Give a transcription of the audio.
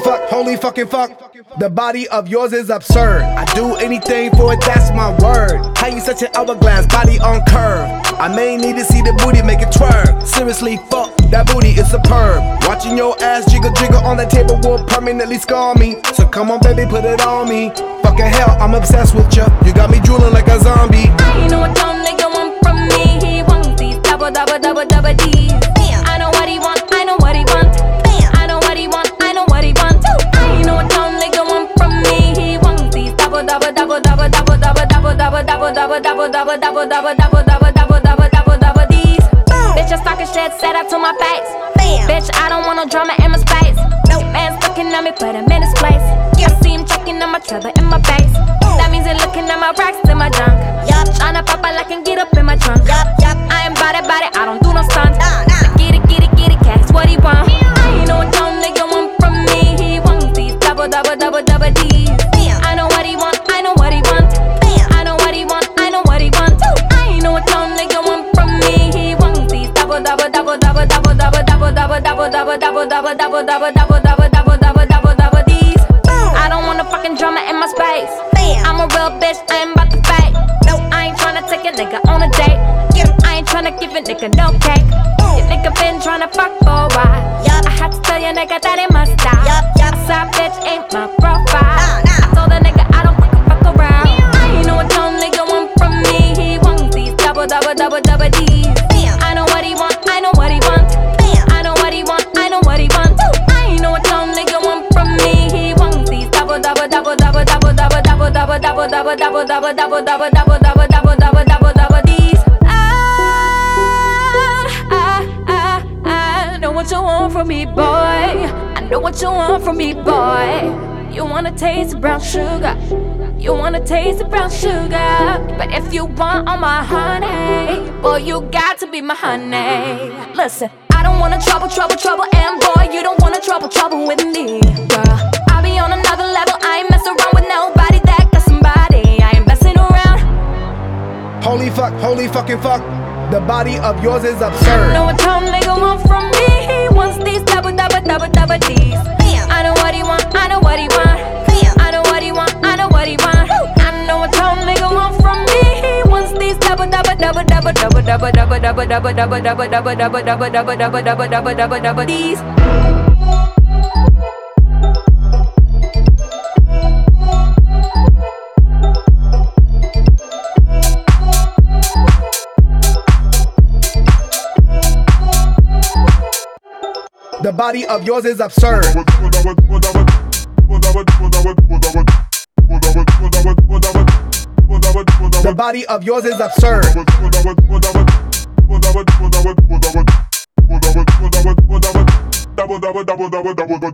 holy fucking fuck. The body of yours is absurd. I do anything for it, that's my word. How you such an hourglass, body on curve? I may need to see the booty make it twerk. Seriously, fuck, that booty is superb. Watching your ass jiggle jiggle on that table will permanently scar me. So come on baby, put it on me. Fucking hell, I'm obsessed with ya. You got me drooling like a zombie. I know what dumb nigga want from me. He wants these double D's. I know what he want, I know what he want. I know what he want, I know what he want. I know what dumb nigga want from me. He wants these double D's. Bitch, I stalking shit, set up to my face. Bitch, I don't want no drama in my space. Man looking at me, put him in his place. I see him checking on my trailer in my base. That means they're looking at my racks in my junk. Tryna pop I can get up in my trunk. I ain't bout it, I don't do no stunts. Get it, cat, it's what he want. I know what dumb nigga want from me. He wants these double D's. I know what he want, I know what he want. I know what he want, I know what he want. I know what dumb nigga want from me. He wants these double D's. I don't want no fucking drama in my space. I'm a real bitch, I ain't about to fake. I ain't tryna take a nigga on a date. I ain't tryna give a nigga no cake. Your nigga been tryna fuck for a while. I had to tell your nigga that it must stop. A side bitch ain't my profile. I told the nigga I don't fuck around. I know what dumb nigga want from me. He wants these double D's. I know what he want, I know what he want. I know what he want, I know what he want. I know what dumb nigga want from me. He wants these double D's. I know what you want from me, boy. I know what you want from me, boy. You wanna taste the brown sugar. You wanna taste the brown sugar. But if you want all my honey, boy, you got to be my honey. Listen, I don't wanna trouble, and boy, you don't wanna trouble with me, girl. I'll be on another level, I ain't mess around with nobody that got somebody. I ain't messing around. Holy fucking fuck. The body of yours is absurd. I know what dumb nigga want from me. He wants these double D's. I know what he want, I know what he want. I know what he want, I know what he want. I know what dumb nigga want from me. He wants these double D's. The body of yours is absurd. The body of yours is absurd.